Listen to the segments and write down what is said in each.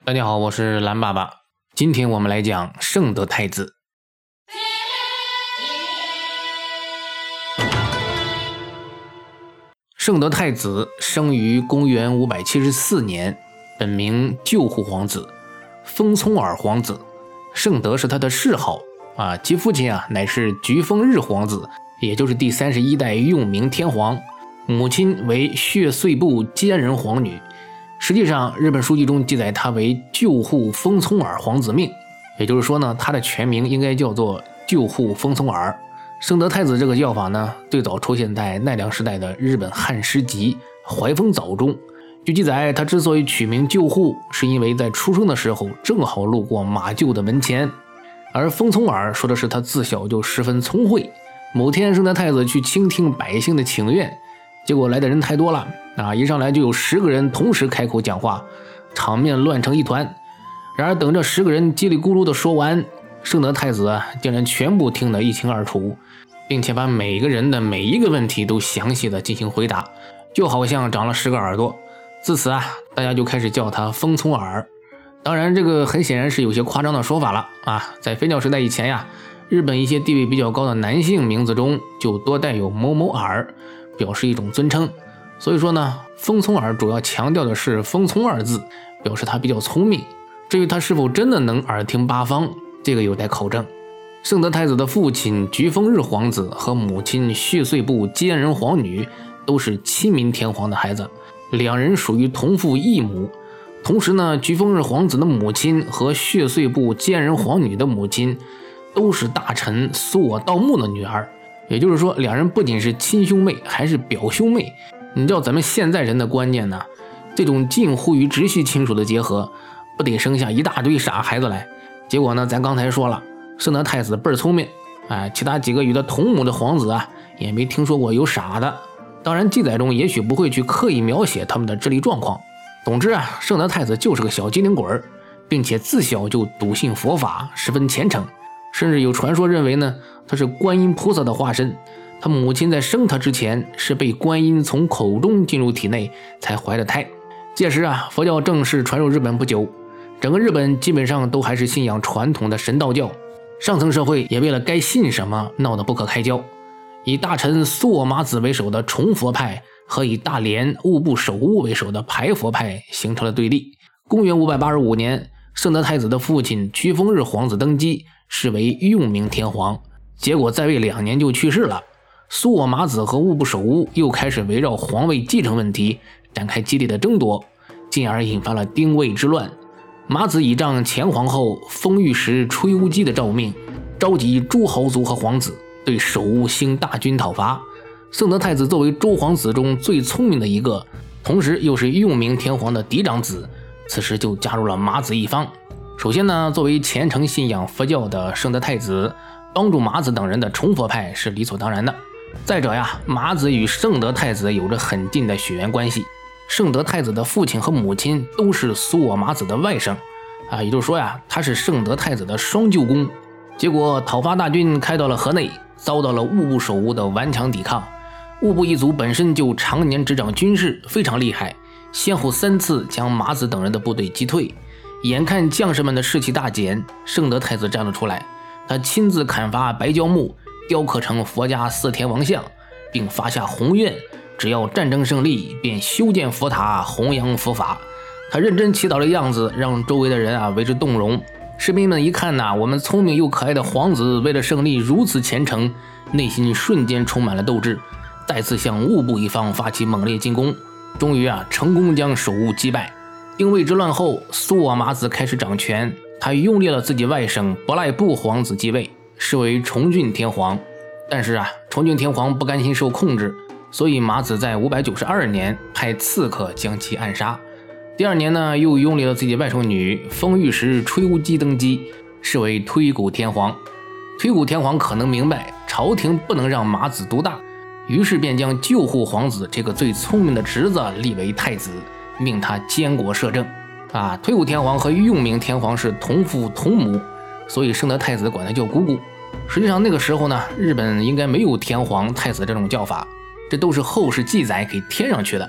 大家好，我是蓝爸爸。今天我们来讲圣德太子。圣德太子生于公元574年，本名救护皇子，封聪耳皇子。圣德是他的谥号其父亲乃是菊风日皇子，也就是第31代用明天皇，母亲为血碎部奸人皇女。实际上日本书籍中记载他为救护封聪耳皇子命，也就是说呢，他的全名应该叫做救护封聪耳。圣德太子这个叫法呢，最早出现在奈良时代的日本汉诗集《怀风藻》中。据记载，他之所以取名救护，是因为在出生的时候正好路过马厩的门前。而封聪耳说的是他自小就十分聪慧。某天圣德太子去倾听百姓的请愿，结果来的人太多了一上来就有10个人同时开口讲话，场面乱成一团。然而等这10个人叽里咕噜的说完，圣德太子竟然全部听得一清二楚，并且把每个人的每一个问题都详细的进行回答，就好像长了10个耳朵。自此大家就开始叫他封聪耳。当然这个很显然是有些夸张的说法了在飞鸟时代以前日本一些地位比较高的男性名字中就多带有某某耳，表示一种尊称。所以说呢，封聪耳主要强调的是封聪2字，表示他比较聪明。至于他是否真的能耳听八方，这个有待考证。圣德太子的父亲菊风日皇子和母亲血碎部奸人皇女都是亲民天皇的孩子，两人属于同父异母。同时呢，菊风日皇子的母亲和血碎部奸人皇女的母亲都是大臣苏我道木的女儿，也就是说两人不仅是亲兄妹，还是表兄妹。你知道咱们现在人的观念呢，这种近乎于直系亲属的结合不得生下一大堆傻孩子来。结果呢，咱刚才说了，圣德太子倍儿聪明其他几个与他同母的皇子也没听说过有傻的。当然记载中也许不会去刻意描写他们的智力状况。总之圣德太子就是个小机灵鬼，并且自小就笃信佛法，十分虔诚。甚至有传说认为呢，他是观音菩萨的化身。他母亲在生他之前是被观音从口中进入体内才怀的胎。届时佛教正式传入日本不久，整个日本基本上都还是信仰传统的神道教，上层社会也为了该信什么闹得不可开交。以大臣苏我麻子为首的崇佛派和以大连务部守务为首的排佛派形成了对立。公元585年，圣德太子的父亲菊风日皇子登基，是为用明天皇，结果在位2年就去世了。苏我麻子和务部守务又开始围绕皇位继承问题展开激烈的争夺，进而引发了丁未之乱。麻子倚仗前皇后封御石吹乌姬的诏命，召集诸豪族和皇子对守务兴大军讨伐。圣德太子作为诸皇子中最聪明的一个，同时又是用明天皇的嫡长子，此时就加入了麻子一方。首先呢，作为虔诚信仰佛教的圣德太子，帮助麻子等人的崇佛派是理所当然的。再者麻子与圣德太子有着很近的血缘关系，圣德太子的父亲和母亲都是苏我麻子的外甥也就是说他是圣德太子的双舅公。结果讨伐大军开到了河内，遭到了务部守务的顽强抵抗。务部一族本身就常年执掌军事，非常厉害，先后3次将麻子等人的部队击退。眼看将士们的士气大减，圣德太子站了出来，他亲自砍伐白蕉木，雕刻成佛家4天王像，并发下宏愿，只要战争胜利便修建佛塔，弘扬佛法。他认真祈祷的样子让周围的人为之动容。士兵们一看我们聪明又可爱的皇子为了胜利如此虔诚，内心瞬间充满了斗志，再次向务部一方发起猛烈进攻，终于成功将守务击败。丁未之乱后，苏我麻子开始掌权，他拥立了自己外甥不赖部皇子继位，是为崇峻天皇。但是崇峻天皇不甘心受控制，所以麻子在592年派刺客将其暗杀。第2年呢，又拥立了自己外甥女封御石吹乌姬登基，是为推古天皇。推古天皇可能明白朝廷不能让麻子独大，于是便将救护皇子这个最聪明的侄子立为太子，命他监国摄政推古天皇和用明天皇是同父同母，所以圣德太子管他叫姑姑。实际上那个时候呢，日本应该没有天皇太子这种叫法，这都是后世记载给添上去的。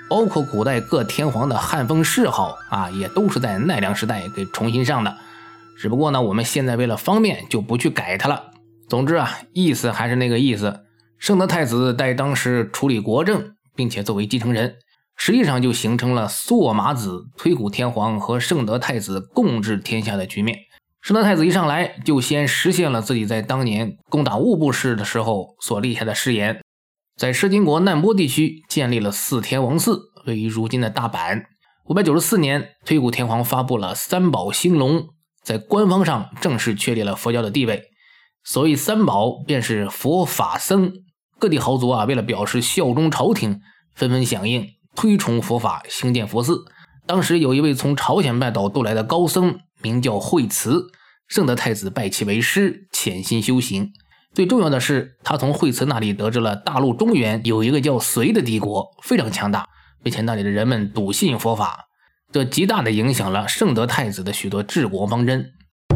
包括古代各天皇的汉封谥号啊，也都是在奈良时代给重新上的。只不过呢，我们现在为了方便就不去改它了。总之啊，意思还是那个意思。圣德太子代当时处理国政，并且作为继承人，实际上就形成了索马子、推古天皇和圣德太子共治天下的局面。圣德太子一上来就先实现了自己在当年攻打乌部氏的时候所立下的誓言，在狮津国难波地区建立了四天王寺，位于如今的大阪。594年，推古天皇发布了三宝兴隆，在官方上正式确立了佛教的地位。所谓三宝便是佛法僧，各地豪族啊，为了表示效忠朝廷，纷纷响应，推崇佛法，兴建佛寺。当时有一位从朝鲜半岛渡来的高僧，名叫惠慈，圣德太子拜其为师，潜心修行。最重要的是，他从惠慈那里得知了大陆中原有一个叫隋的帝国，非常强大，并且那里的人们笃信佛法，这极大地影响了圣德太子的许多治国方针。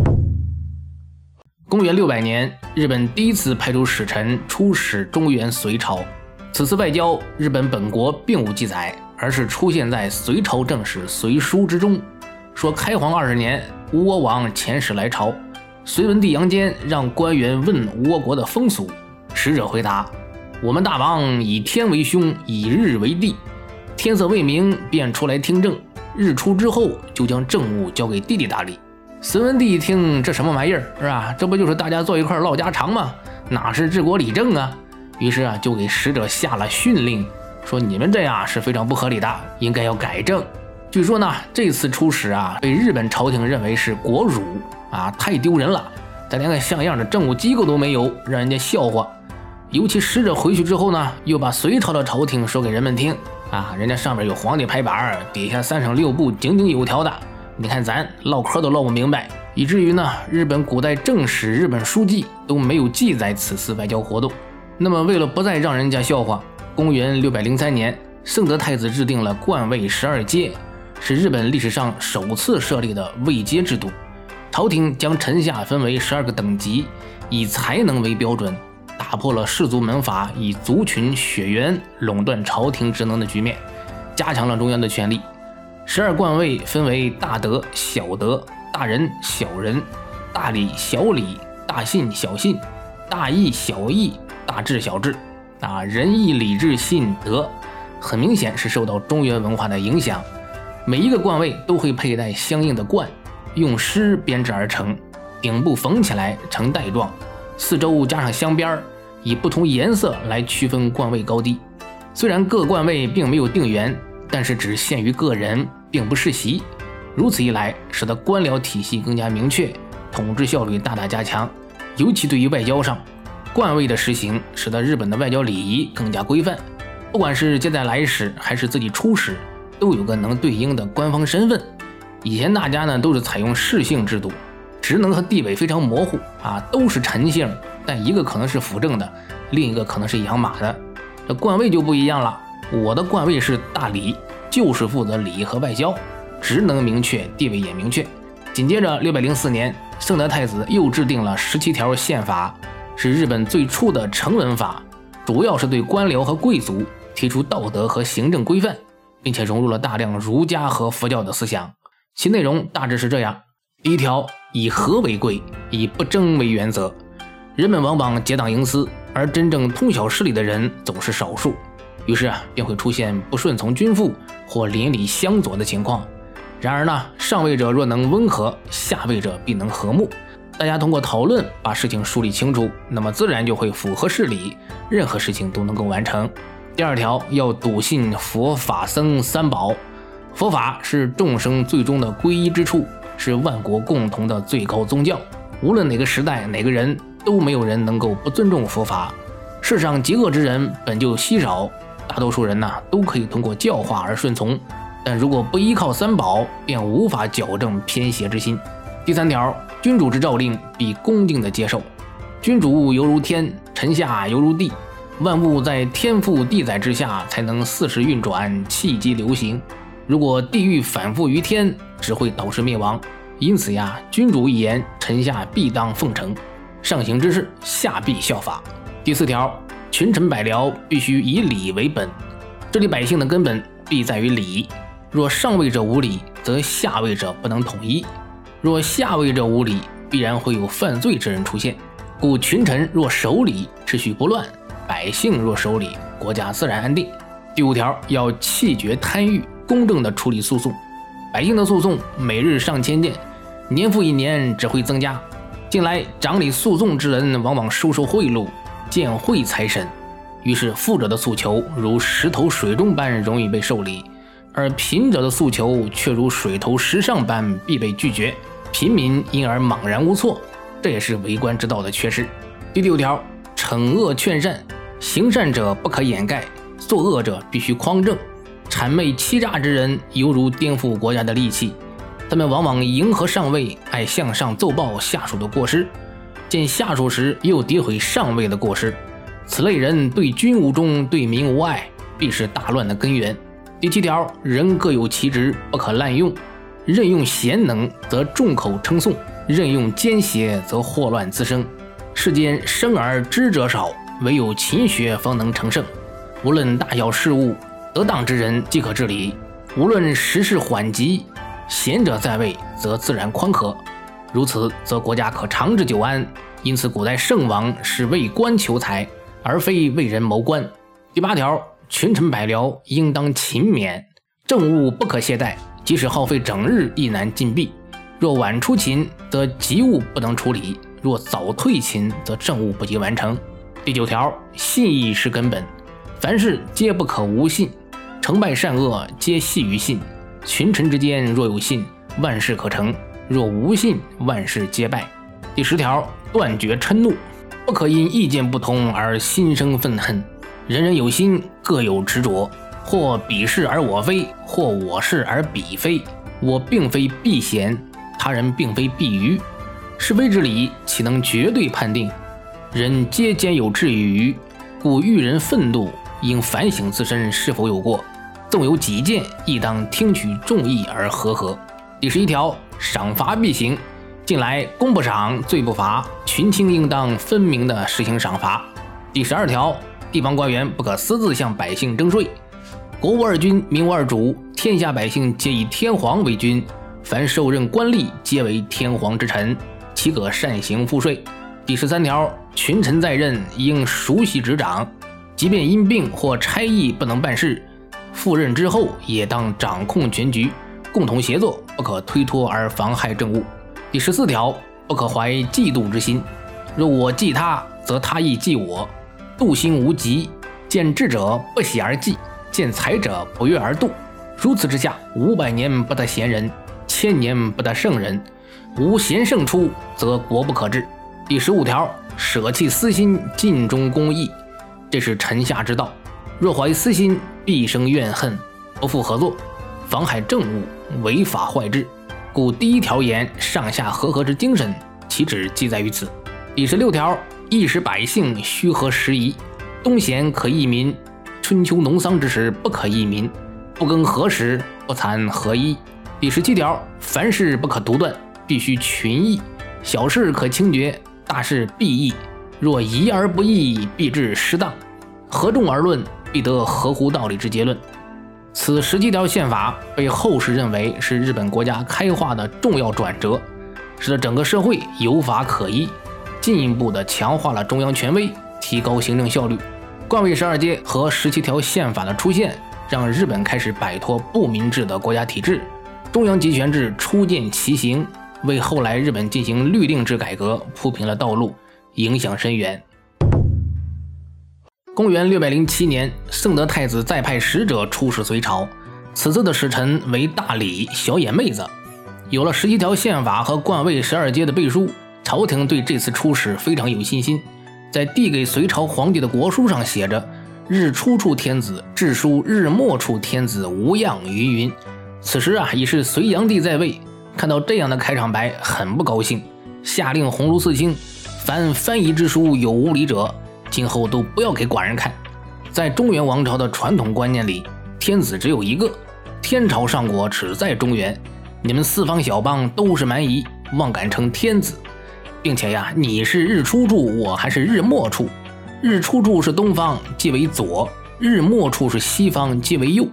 公元600年，日本第一次派出使臣出使中原隋朝。此次外交，日本本国并无记载，而是出现在隋朝正史《隋书》之中，说开皇20年，吴国王遣使来朝，隋文帝杨坚让官员问吴国国的风俗，使者回答：我们大王以天为兄，以日为帝，天色未明便出来听政，日出之后就将政务交给弟弟打理。隋文帝一听，这什么玩意儿，是吧？这不就是大家坐一块唠家常吗？哪是治国理政啊？于是啊，就给使者下了训令，说你们这样是非常不合理的，应该要改正。据说呢，这次出使啊，被日本朝廷认为是国辱啊，太丢人了，咱连个像样的政务机构都没有，让人家笑话。尤其使者回去之后呢，又把隋朝的朝廷说给人们听啊，人家上面有皇帝拍板，底下3省6部井井有条的。你看咱唠嗑都唠不明白，以至于呢，日本古代正史、日本书记都没有记载此次外交活动。那么为了不再让人家笑话，公元603年，圣德太子制定了冠位12阶，是日本历史上首次设立的位阶制度。朝廷将臣下分为12个等级，以才能为标准，打破了氏族门阀以族群血缘垄断朝廷职能的局面，加强了中央的权力。12冠位分为大德、小德、大仁、小仁、大礼、小礼、大信、小信、大义、小义、大智、小智啊，仁义礼智信德，很明显是受到中原文化的影响。每一个冠位都会佩戴相应的冠，用丝编制而成，顶部缝起来呈带状，四周加上镶边，以不同颜色来区分冠位高低。虽然各冠位并没有定员，但是只限于个人，并不世袭。如此一来，使得官僚体系更加明确，统治效率大大加强。尤其对于外交上，冠位的实行使得日本的外交礼仪更加规范，不管是接待来使还是自己出使，都有个能对应的官方身份。以前大家呢都是采用世姓制度，职能和地位非常模糊啊，都是臣姓，但一个可能是辅政的，另一个可能是养马的。这冠位就不一样了，我的冠位是大礼，就是负责礼仪和外交，职能明确，地位也明确。紧接着604年，圣德太子又制定了17条宪法，是日本最初的成文法，主要是对官僚和贵族提出道德和行政规范，并且融入了大量儒家和佛教的思想。其内容大致是这样：第一条，以和为贵，以不争为原则。人们往往结党营私，而真正通晓事理的人总是少数，于是便会出现不顺从君父或邻里相左的情况。然而呢，上位者若能温和，下位者必能和睦。大家通过讨论把事情梳理清楚，那么自然就会符合事理，任何事情都能够完成。第二条，要笃信佛法僧三宝。佛法是众生最终的皈依之处，是万国共同的最高宗教。无论哪个时代哪个人，都没有人能够不尊重佛法。世上极恶之人本就稀少，大多数人呢都可以通过教化而顺从，但如果不依靠三宝，便无法矫正偏邪之心。第三条，君主之诏令必恭敬地接受。君主犹如天，臣下犹如地，万物在天父地载之下，才能四时运转，气机流行。如果地狱反复于天，只会导致灭亡。因此呀，君主一言，臣下必当奉承，上行之事，下必效法。第四条，群臣百僚必须以礼为本。这里百姓的根本必在于礼。若上位者无礼，则下位者不能统一；若下位者无礼，必然会有犯罪之人出现。故群臣若守礼，秩序不乱；百姓若守礼，国家自然安定。第5条，要弃绝贪欲，公正地处理诉讼。百姓的诉讼每日上千件，年复一年，只会增加。近来掌理诉讼之人往往收受贿赂，见贿财神，于是富者的诉求如石投水中般容易被受理，而贫者的诉求却如水投石上般必被拒绝，平民因而茫然无措，这也是为官之道的缺失。第6条，惩恶劝善，行善者不可掩盖，作恶者必须匡正。谄媚欺诈之人犹如颠覆国家的利器，他们往往迎合上位，爱向上奏报下属的过失，见下属时又诋毁上位的过失。此类人对君无忠，对民无爱，必是大乱的根源。第7条，人各有其职，不可滥用。任用贤能，则众口称颂；任用奸邪，则祸乱滋生。世间生而知者少，唯有勤学方能成圣。无论大小事务，得当之人即可治理；无论时事缓急，贤者在位，则自然宽和。如此，则国家可长治久安。因此，古代圣王是为官求财，而非为人谋官。第8条，群臣百僚应当勤勉，政务不可懈怠，即使耗费整日亦难尽毕。若晚出勤，则急务不能处理；若早退勤，则政务不及完成。第9条，信义是根本，凡事皆不可无信，成败善恶皆系于信。群臣之间若有信，万事可成；若无信，万事皆败。第10条，断绝嗔怒，不可因意见不同而心生愤恨。人人有心，各有执着，或彼是而我非，或我是而彼非。我并非必贤，他人并非必愚。是非之理，岂能绝对判定？人皆兼有志与愚，故遇人愤怒，应反省自身是否有过，纵有己见，亦当听取众议而和。第11条，赏罚必行。近来公不赏，罪不罚，群卿应当分明地实行赏罚。第12条，地方官员不可私自向百姓征税。国无二君，民无二主，天下百姓皆以天皇为君，凡受任官吏皆为天皇之臣，岂可擅行赋税？第13条，群臣在任应熟悉执掌，即便因病或差役不能办事，赴任之后也当掌控全局，共同协作，不可推脱而妨害政务。第14条，不可怀嫉妒之心，若我忌他，则他亦忌我。妒心无极，见智者不喜而忌，见才者不悦而妒。如此之下，500年不得贤人，1000年不得圣人。无贤圣出，则国不可治。第15条，舍弃私心，尽忠公义，这是臣下之道。若怀私心，必生怨恨，不复合作，妨害政务，违法坏治。故第1条言上下和之精神，其旨即在于此。第16条，亦使百姓须合时宜，冬闲可益民，春秋农桑之时不可益民，不耕禾时，不蚕禾衣。第17条，凡事不可独断，必须群议，小事可轻决，大事必议。若疑而不议，必致失当。合众而论，必得合乎道理之结论。此17条宪法被后世认为是日本国家开化的重要转折，使得整个社会有法可依，进一步的强化了中央权威，提高行政效率。冠位12阶和17条宪法的出现，让日本开始摆脱不民制的国家体制，中央集权制初见其形，为后来日本进行律令制改革铺平了道路，影响深远。公元607年，圣德太子再派使者出使隋朝，此次的使臣为大理小野妹子。有了17条宪法和冠位12阶的背书，朝廷对这次出使非常有信心。在递给隋朝皇帝的国书上写着“日出处天子，致书日没处天子无恙云云”。此时已是隋炀帝在位，看到这样的开场白很不高兴，下令鸿胪4卿，凡翻译之书有无理者，今后都不要给寡人看。在中原王朝的传统观念里，天子只有一个，天朝上国只在中原，你们四方小邦都是蛮夷，妄敢称天子，并且你是日出处，我还是日没处。日出处是东方，即为左；日没处是西方，即为右。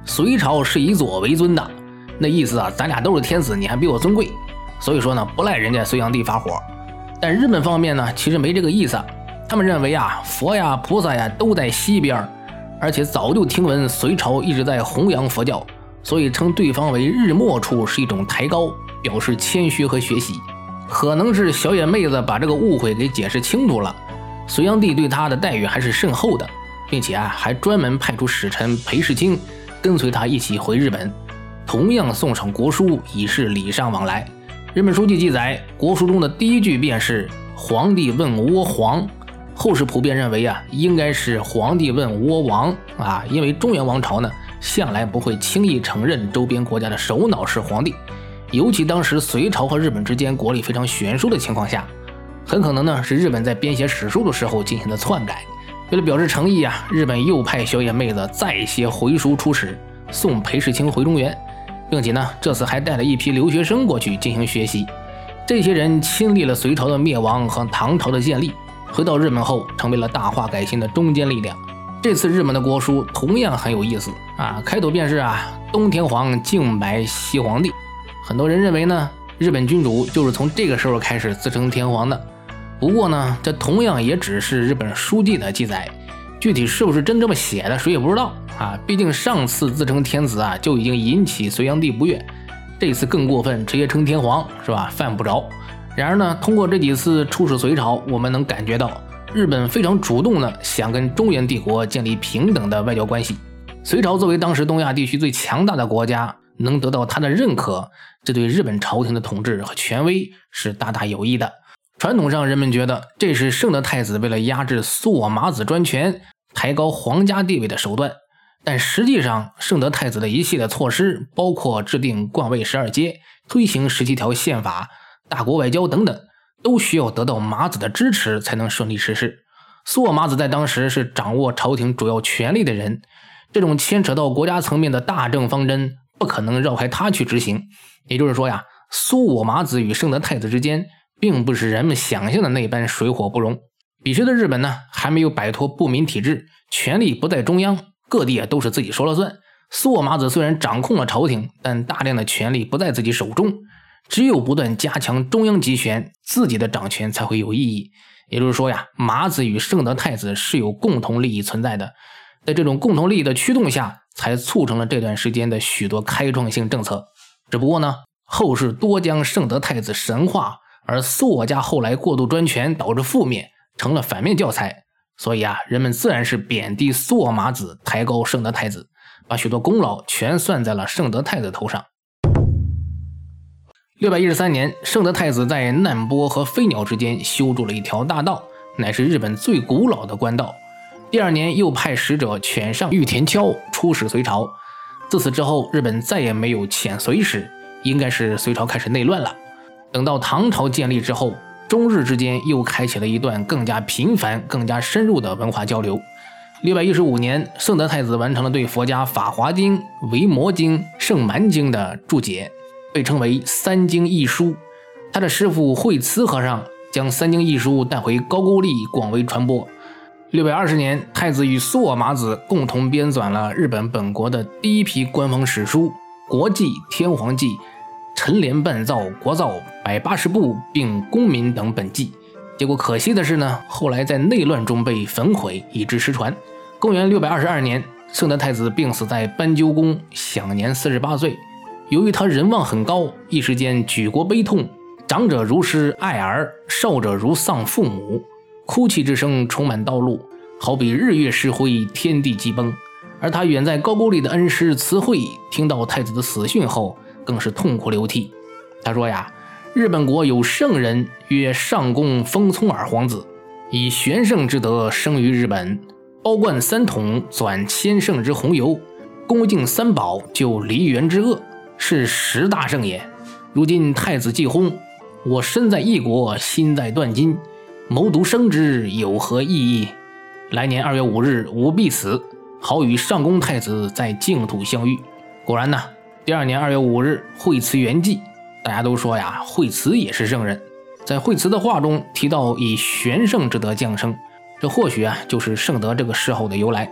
隋朝是以左为尊的，那意思啊，咱俩都是天子，你还比我尊贵，所以说呢，不赖人家隋炀帝发火。但日本方面呢，其实没这个意思，他们认为啊，佛呀、菩萨呀都在西边，而且早就听闻隋朝一直在弘扬佛教，所以称对方为日没处是一种抬高，表示谦虚和学习。可能是小野妹子把这个误会给解释清楚了，隋炀帝对他的待遇还是甚厚的，并且啊，还专门派出使臣裴世清跟随他一起回日本，同样送上国书，以示礼尚往来。日本书记记载，国书中的第一句便是皇帝问倭皇，后世普遍认为啊，应该是皇帝问倭王啊，因为中原王朝呢，向来不会轻易承认周边国家的首脑是皇帝，尤其当时隋朝和日本之间国力非常悬殊的情况下，很可能呢是日本在编写史书的时候进行的篡改。为了表示诚意啊，日本又派小野妹子再写回书出使，送裴世清回中原，并且呢这次还带了一批留学生过去进行学习。这些人亲历了隋朝的灭亡和唐朝的建立，回到日本后成为了大化改新的中坚力量。这次日本的国书同样很有意思啊，开头便是东天皇敬拜西皇帝。很多人认为呢，日本君主就是从这个时候开始自称天皇的。不过呢，这同样也只是日本书记的记载，具体是不是真这么写的，谁也不知道啊。毕竟上次自称天子就已经引起隋炀帝不悦，这次更过分，直接称天皇是吧？犯不着。然而呢，通过这几次出使隋朝，我们能感觉到日本非常主动的想跟中原帝国建立平等的外交关系。隋朝作为当时东亚地区最强大的国家，能得到他的认可，这对日本朝廷的统治和权威是大大有益的。传统上人们觉得这是圣德太子为了压制苏我麻子专权，抬高皇家地位的手段，但实际上圣德太子的一系列措施，包括制定冠位12阶、推行17条宪法、大国外交等等，都需要得到麻子的支持才能顺利实施。苏我麻子在当时是掌握朝廷主要权力的人，这种牵扯到国家层面的大政方针不可能绕开他去执行。也就是说呀，苏我麻子与圣德太子之间并不是人们想象的那般水火不容。彼时的日本呢，还没有摆脱不民体制，权力不在中央，各地都是自己说了算。苏我麻子虽然掌控了朝廷，但大量的权力不在自己手中，只有不断加强中央集权，自己的掌权才会有意义。也就是说呀，麻子与圣德太子是有共同利益存在的，在这种共同利益的驱动下，才促成了这段时间的许多开创性政策。只不过呢，后世多将圣德太子神化，而苏我家后来过度专权导致覆灭，成了反面教材。所以人们自然是贬低苏我麻子，抬高圣德太子，把许多功劳全算在了圣德太子头上。613年，圣德太子在难波和飞鸟之间修筑了一条大道，乃是日本最古老的官道。第二年又派使者犬上玉田詔出使隋朝。自此之后，日本再也没有遣隋使，应该是隋朝开始内乱了。等到唐朝建立之后，中日之间又开启了一段更加频繁、更加深入的文化交流。615年，圣德太子完成了对佛家法华经、维摩经、圣蛮经的注解，被称为三经译书。他的师父慧慈和尚将三经译书带回高句丽广为传播。620年，太子与苏我麻子共同编纂了日本本国的第一批官方史书《国记》《天皇记》、陈连办造国造180部，并公民等本纪。结果可惜的是呢，后来在内乱中被焚毁，以致失传。公元622年，圣德太子病死在斑鸠宫，享年48岁。由于他人望很高，一时间举国悲痛，长者如失爱儿，少者如丧父母，哭泣之声充满道路，好比日月失辉，天地激崩。而他远在高句丽的恩师慈惠听到太子的死讯后，更是痛哭流涕。他说呀，日本国有圣人曰上宫丰聪耳皇子，以玄圣之德生于日本，包贯三统，转千圣之宏游，恭敬三宝，救梨园之恶，是十大圣也。如今太子既薨，我身在异国，心在断金，谋独生之有何意义？来年2月5日吾必死，好与上宫太子在净土相遇。果然呢，第二年2月5日，惠慈圆寂。大家都说呀，惠慈也是圣人。在惠慈的话中提到以玄圣之德降生，这或许就是圣德这个谥号的由来。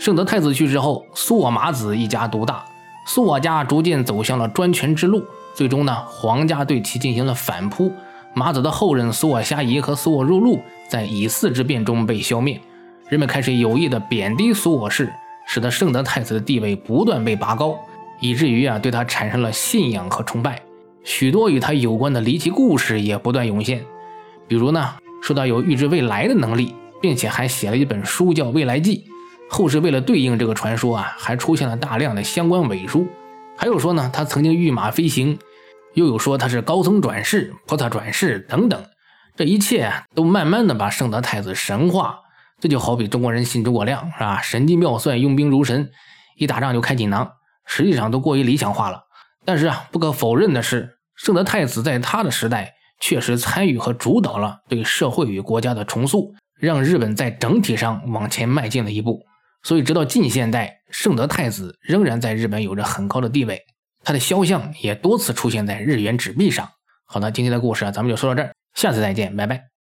圣德太子去世后，苏我麻子一家独大，苏我家逐渐走向了专权之路，最终呢，皇家对其进行了反扑。麻子的后人苏我虾夷和苏我入禄在以四之变中被消灭，人们开始有意的贬低苏我氏，使得圣德太子的地位不断被拔高，以至于对他产生了信仰和崇拜。许多与他有关的离奇故事也不断涌现，比如呢，说他有预知未来的能力，并且还写了一本书叫《未来记》。后世为了对应这个传说还出现了大量的相关伪书。还有说呢，他曾经御马飞行，又有说他是高僧转世、菩萨转世等等。这一切都慢慢的把圣德太子神化。这就好比中国人信诸葛亮，是吧？神机妙算，用兵如神，一打仗就开锦囊，实际上都过于理想化了。但是不可否认的是，圣德太子在他的时代确实参与和主导了对社会与国家的重塑，让日本在整体上往前迈进了一步。所以直到近现代，圣德太子仍然在日本有着很高的地位，他的肖像也多次出现在日元纸币上。好的，今天的故事咱们就说到这儿，下次再见，拜拜。